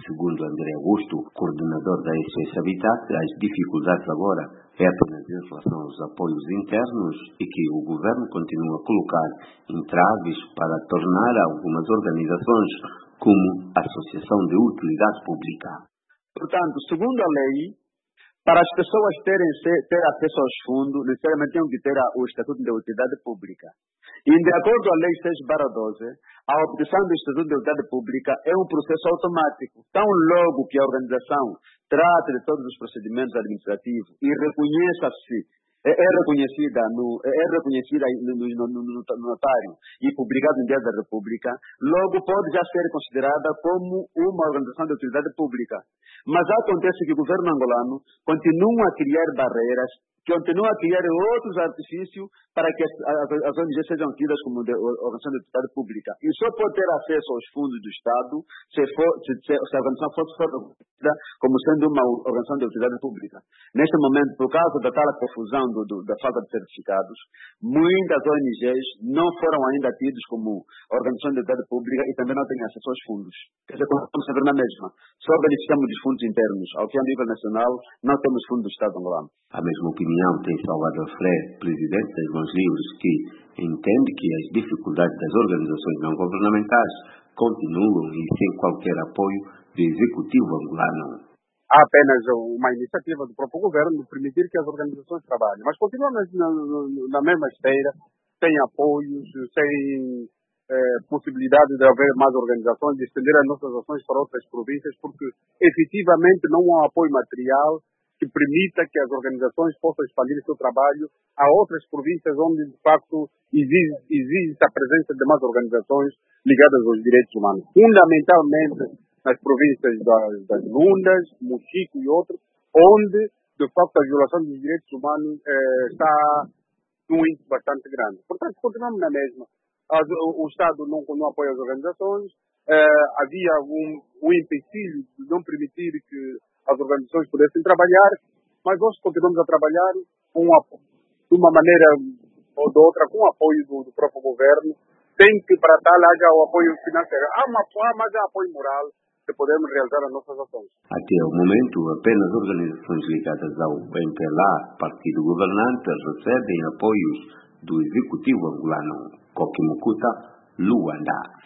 Segundo André Augusto, coordenador da SOS Habitat, as dificuldades agora é apenas em relação aos apoios internos e que o governo continua a colocar entraves para tornar algumas organizações como a Associação de Utilidade Pública. Portanto, segundo a lei, para as pessoas ter acesso aos fundos, necessariamente têm que ter o Estatuto de Utilidade Pública. E, de acordo com a Lei 6/12, a obtenção do Estatuto de Utilidade Pública é um processo automático. Tão logo que a organização trata de todos os procedimentos administrativos e reconheça-se é reconhecida no notário e publicada no Diário da República, logo pode já ser considerada como uma organização de utilidade pública. Mas acontece que o governo angolano continua a criar barreiras, continua a criar outros artifícios para que as ONGs sejam tidas como organização de utilidade pública. E só pode ter acesso aos fundos do Estado se a organização fosse reconhecida como sendo uma organização de utilidade pública. Neste momento, por causa da tal confusão da falta de certificados, muitas ONGs não foram ainda tidas como organização de utilidade pública e também não têm acesso aos fundos. Quer dizer, estamos sempre na mesma. Só beneficiamos dos fundos internos. Ao que a nível nacional, não temos fundos do Estado angolano. A mesma opinião tem Salvador Freire, presidente das Mãos Livres, que entende que as dificuldades das organizações não governamentais continuam e sem qualquer apoio do executivo angolano. Há apenas uma iniciativa do próprio governo de permitir que as organizações trabalhem, mas continuam na mesma esteira, sem apoios, sem possibilidade de haver mais organizações, de estender as nossas ações para outras províncias, porque efetivamente não há apoio material que permita que as organizações possam expandir o seu trabalho a outras províncias onde, de facto, existe a presença de mais organizações ligadas aos direitos humanos. Fundamentalmente nas províncias das Lundas, Mochico e outros, onde, de facto, a violação dos direitos humanos está num índice bastante grande. Portanto, continuamos na mesma. O Estado não apoia as organizações, havia um empecilho de não permitir que as organizações pudessem trabalhar, mas nós continuamos a trabalhar de uma maneira ou de outra, com o apoio do próprio governo, sem que para tal haja o apoio financeiro. Mas há apoio moral que podemos realizar as nossas ações. Até o momento, apenas organizações ligadas ao MPLA, partido governante, recebem apoios do executivo angolano. Koki Mukuta, Luanda.